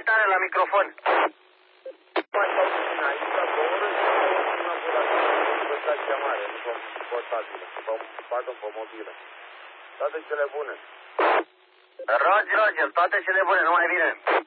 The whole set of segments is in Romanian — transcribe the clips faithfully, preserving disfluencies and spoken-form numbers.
mai tare la microfon. Mai stau puțin aici, la două ore, și una pe la stația mare, nu portabilă, bagă pe mobilă. Toate cele bune. Roger, Roger, toate cele bune, numai bine.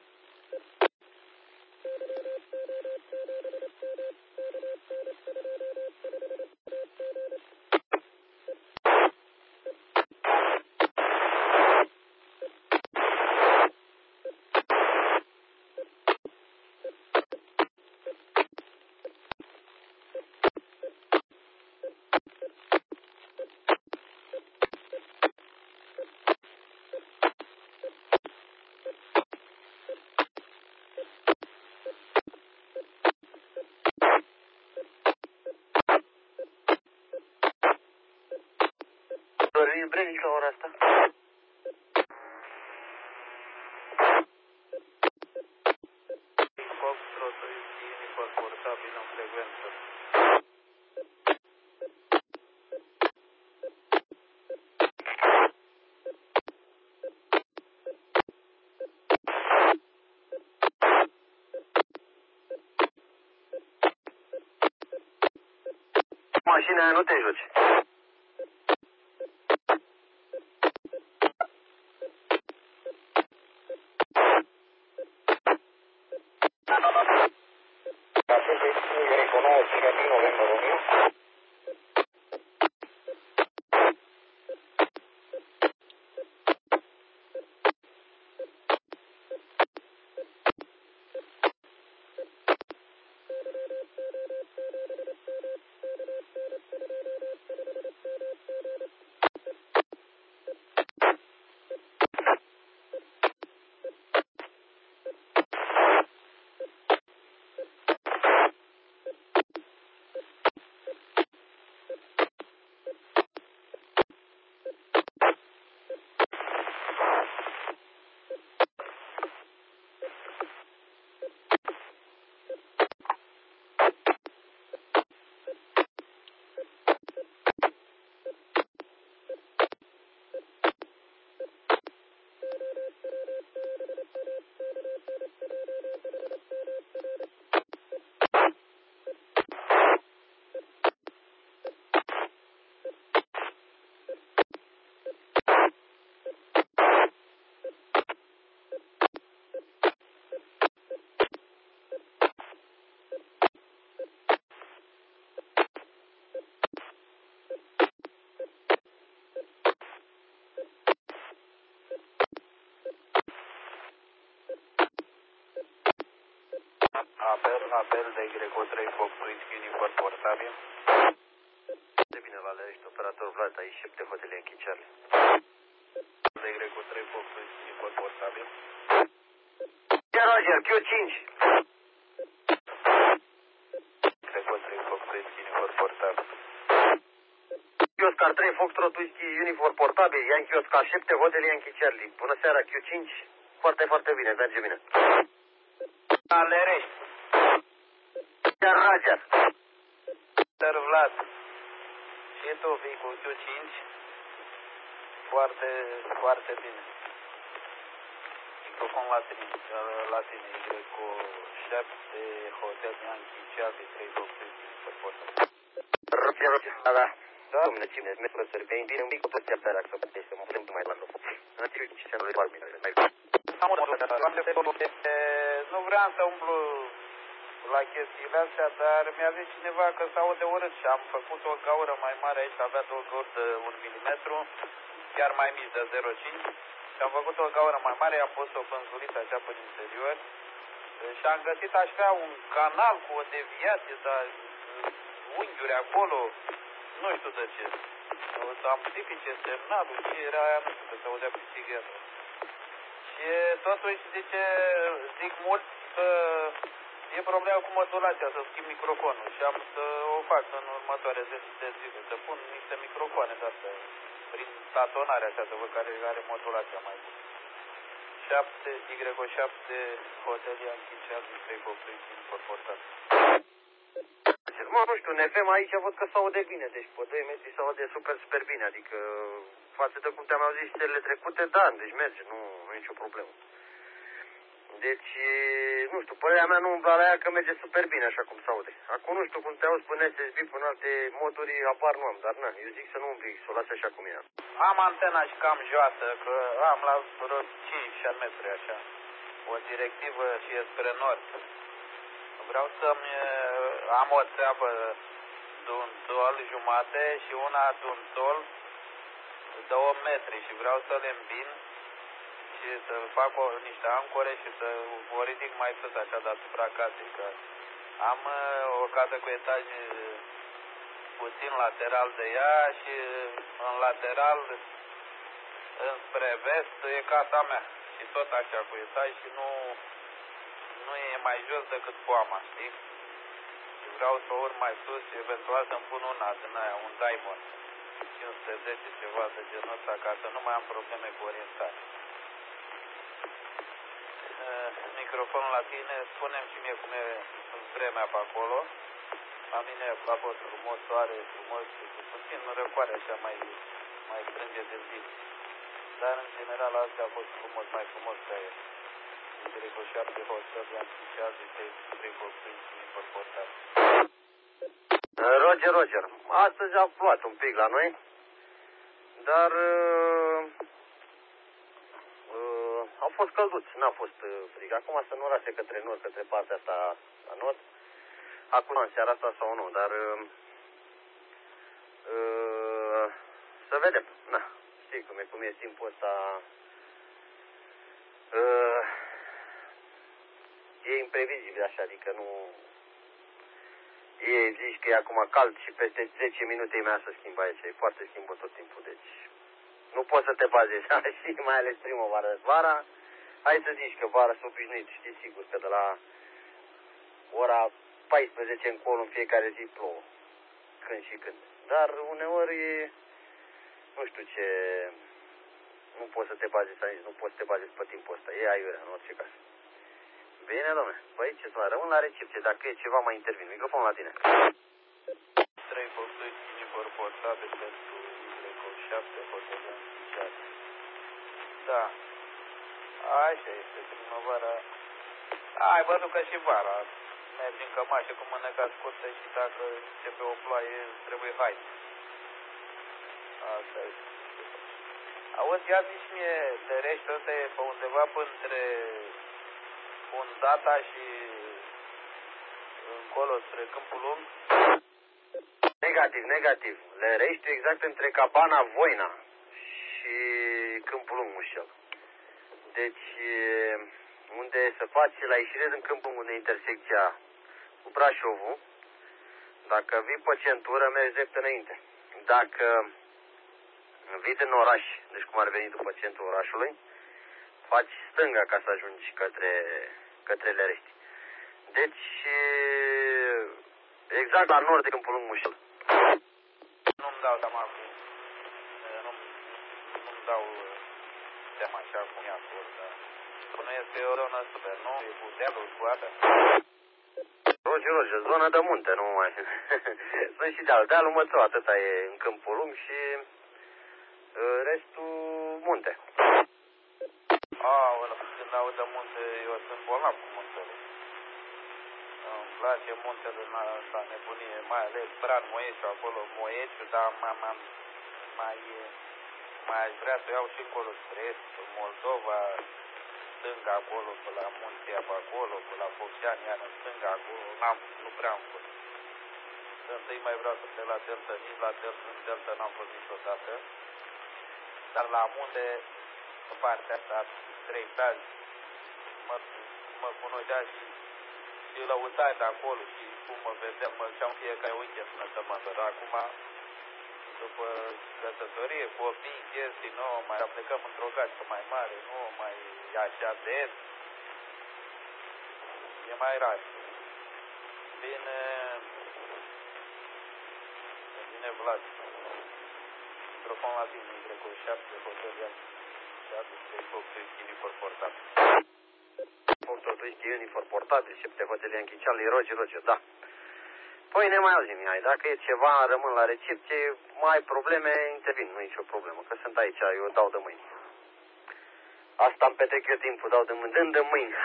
Dorin Brenici la ora asta. Foxtrot, unifort portabil în frecvență. Mașina aia nu te joci. Apel, apel de Greco trei Fox Whisky Uniform portabil. De bine, Valerești, operator Vlad, aici șepte hotelie în Chicearle. De Greco trei Fox Whisky Uniform portabil. Roger, Q cinci. Greco trei Fox Whisky Uniform portabil. Oscar trei Foxtrot Whisky Uniform portabil, Yankee Oscar șapte, hotelie în Chicearle. Bună seara, Q cinci. Foarte, foarte bine, merge bine. Valerești. Roger. Sir Vlad. Și tu vii cu Q cinci. Foarte, foarte bine. Microfon la tine, la tine, Greco șapte, hotel Yankee Charlie trei Fox Whisky Uniform portabil. Roger, Roger, da, da. Domne, cine îți merg să reveni bine un pic, o tot ți-a perea să puteți să mă putem mai la loc. În țirul cinci se nu le mine, mai bine. Nu vreau să umblu la chestiile astea, dar mi-a zis cineva că s-aude urât și am făcut o gaură mai mare aici, avea două gauri de un milimetru, chiar mai mici de zero virgulă cinci și am făcut o gaură mai mare, am pus o pânzuliță așa pe interior și am găsit așa un canal cu o deviație, dar unghiuri acolo, nu știu de ce. Amplifice semnalul și era aia, nu știu, că se audea pisighetă. Și totuși zice, zic mult că e problema cu modulația, să schimb microfonul și am să o fac în următoare zece de zile, să pun niște microfoane de astea, prin tatonare așa, să văd care are modulația mai bună. șapte, Y șapte, hotelia închicează trei copii incorporat. Mă, nu știu, în F M aici văd că s-aude bine, deci pe doi metri s-aude super, super bine, adică față de cum te-am auzit șterile trecute, da, deci merge, nu, nu e nicio problemă. Deci, nu știu, părerea mea nu umbla la ea că merge super bine așa cum se aude. Acum nu știu cum te auzi până S S B, până alte moduri, apar nu am, dar na, eu zic să nu umbli, să o las așa cum e. Am antena și cam joasă, că am la vreo cinci metri așa. O directivă și e spre nord. Vreau să-mi am o țeapă de un tol jumate și una de un tol de opt metri și vreau să le îmbin și să fac o, niște ancore și să o ridic mai sus așa deasupra casei, că am o casă cu etaj puțin lateral de ea și în lateral înspre vest e casa mea și tot așa cu etaj și nu, nu e mai jos decât poama, știi? Și vreau să urc mai sus și eventual să-mi pun una din aia, un Diamond cinci sute zece, ceva de genul ăsta, ca să nu mai am probleme cu orientare. Microfonul la tine, spune-mi și mie cum e vremea pe acolo. La mine a fost frumos, soare, frumos, puțin răcoare așa mai, mai strânge de zi. Dar în general asta a fost frumos, mai frumos ca el. Greco șapte, Hotel, Ian Special, Greco cinci, incorporat. Roger, Roger, astăzi a plouat un pic la noi, dar uh, uh, a fost călduț, n-a fost uh, frig. Acum să nu rase către nord, către partea asta la nord. Acum în seara asta sau nu, dar uh, uh, să vedem. Na, știi cum e, cum e timpul ăsta. Uh, e imprevizibil așa, adică nu... E, zici că e acum cald și peste zece minute mai să schimbă aici, e foarte schimbă tot timpul, deci nu poți să te bazezi, și mai ales primăvara. Vara, hai să zici că vara s-a obișnuit, știi sigur că de la ora paisprezece încolo în fiecare zi plouă, când și când. Dar uneori, nu știu ce, nu poți să te bazezi aici, nu poți să te bazezi pe timpul ăsta, e aiurea în orice caz. Bine, domne. Păi ce să mai rămân la recepție, dacă e ceva mai intervin. Microfonul la tine. trei posturi, cinci portabil pentru Greco șapte, Hotel șase. Da. Așa este primăvara. Ai văzut că și vara. Mergi în cămașă cu mâneca scurtă și dacă începe o ploaie, trebuie haine. Asta este. Auzi, ia zici mie, de rești ăsta e pe undeva între un Data și încolo spre Câmpul Lung? Negativ, negativ. Lărești exact între Cabana Voina și Câmpul Lung Mușel. Deci, unde se face la ieșire din Câmpul Lung, unde e intersecția cu Brașovul, dacă vii pe centură, mergi drept înainte. Dacă vii din oraș, deci cum ar veni după centrul orașului, faci stânga ca să ajungi către, către Lărești. Deci, exact la nord de Câmpul Lung Mușel. Nu-mi dau seama acum. Nu-mi, nu-mi dau seama așa cum e acolo, dar până este o zonă super, nu? E cu dealul, cu apa. Roger, Roger, zona de munte, nu mai. Sunt și dealul, dealul Mățău, atâta e în Câmpul Lung și restul munte. Aoleu, când aud de munte, eu sunt bolnav cu muntele. Îmi place muntele în asta nebunie, mai ales Bran, Moieciu, acolo, Moieciu, dar mai, mai, mai, mai aș vrea să iau și încolo spre est, Moldova, stânga acolo, pe la Muntea, pe acolo, pe la Focșani, iar în stânga acolo, n-am, nu prea am fost. Întâi mai vreau să plec la Delta, nici la Delta, în Delta n-am fost niciodată, dar la munte, în partea asta, trei tazi, mă, mă cunoștea și, și lăutai de acolo și cum mă vedeam, mă duceam fiecare weekend până să mă dar acum, după căsătorie, copii, chestii, nu mai plecăm într-o gașcă mai mare, nu mai e așa des, e mai rar. Bine, bine Vlad, microfon la tine, Greco șapte, Hotel Ian șase, Greco uniform portabil. Foxtrot Whisky uniform portabil, șapte Hotel Ian Charlie, Roger, Roger, da. Păi ne mai auzim, ai. Dacă e ceva, rămân la recepție, mai ai probleme, intervin, nu e nicio problemă, că sunt aici, eu dau de mâini. Asta îmi petrec eu timpul, dau de mândând de mâini.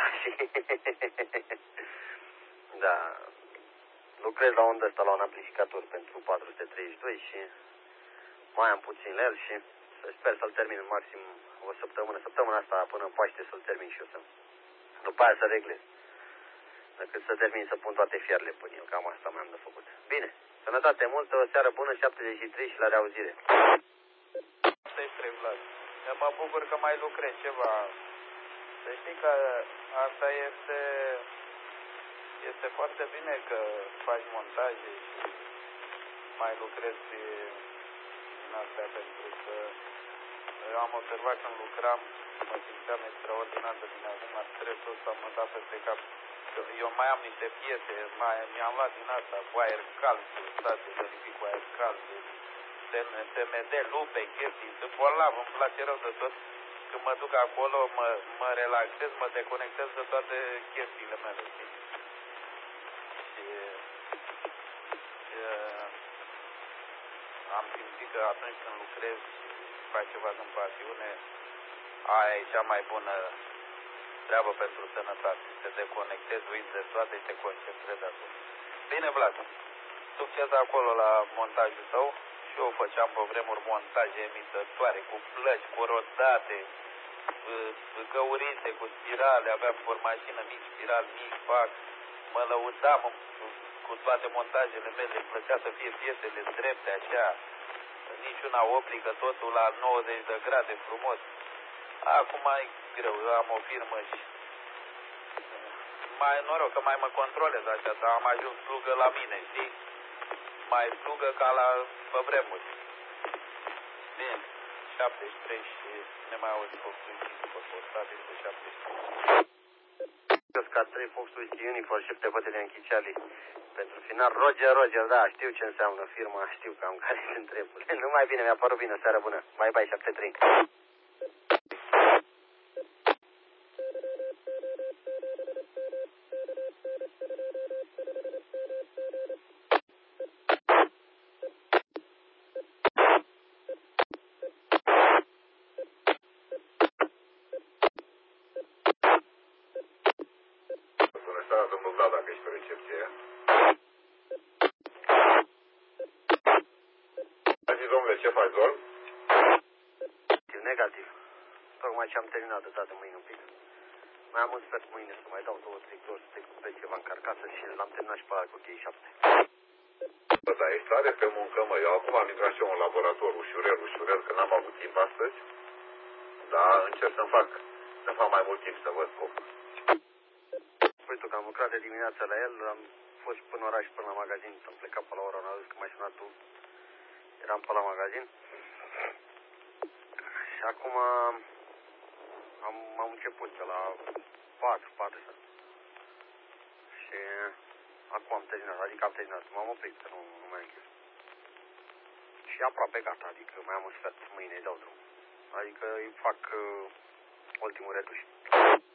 Da. Lucrez la undă ăsta, la un amplificator pentru patru sute treizeci și doi și mai am puțin la el și sper să-l termin în maxim o săptămână. Săptămâna asta până în Paște să-l termin și eu să... După aia să reglez. Decât să termin să pun toate fiarele până eu, cam asta mai am de făcut. Bine, sănătate multă, o seară bună, șaptezeci și trei și la reauzire. șaptezeci și trei, Vlad. Eu mă bucur că mai lucrez ceva. Să știi că asta este... Este foarte bine că faci montaje și mai lucrezi în astea, pentru că eu am observat când lucram, mă simțeam extraordinar de bine, acum stresul ăsta mă da peste cap. Eu mai am niște piese, mai, mi-am luat din asta cu aer cald, stație de ridic cu aer cald, S M D, lupe, chestii, sunt bolnav, îmi place rău de tot. Când mă duc acolo, mă, mă relaxez, mă deconectez de toate chestiile mele, știi? Și, și am simțit că atunci când lucrezi și faci ceva din pasiune, aia e cea mai bună treabă pentru sănătate. Te deconectezi, uiți de toate și te concentrezi acolo. Bine, Vlad, succes acolo la montajul tău. Și eu făceam pe vremuri montaje emitătoare cu plăci corodate, găurite cu spirale, aveam pe mașină mici spiral, mici, fac. Mă lăudam cu toate montajele mele, îmi plăcea să fie piesele drepte, așa, niciuna oblică, totul la nouăzeci de grade, frumos. Acum e greu, eu am o firmă și mai noroc că mai mă controlez așa, dar am ajuns slugă la mine, știi? Mai slugă ca la pe vremuri. Bine, șaptezeci și trei și ne mai auzi Fox Whisky după postabil cu șaptezeci și trei. Ca trei Fox Whisky Unifor și te bătele în Chiceali. Pentru final, Roger, Roger, da, știu ce înseamnă firma, știu cam care sunt treburile. Numai bine, mi-a părut bine, seară bună. Bye, bye, șapte trei. Domnul Vlad, dacă ești pe recepție. Azi, domnule, ce faci, Zol? Negativ. Tocmai ce am terminat de dat de mâine un pic. Mai am un sfert mâine să mai dau două, trei ori, să te cumperi ceva în carcasă și l-am terminat și pe ăla cu chei șapte. Bă, dar ești tare pe muncă, mă. Eu acum am intrat și eu în laborator, ușurel, ușurel, că n-am avut timp astăzi. Dar încerc să-mi fac, să fac mai mult timp să văd scopul. Uite că am lucrat de dimineața la el, am fost până oraș, până la magazin, am plecat pe la ora, n-a zis că m-ai sunat tu, eram pe la magazin. Și acum am, am început pe la patru, patru, și acum am terminat, adică am terminat, m-am oprit, că nu, nu mai închis. Și aproape gata, adică mai am un sfert, mâine îi dau drum. Adică îi fac uh, ultimul retuș.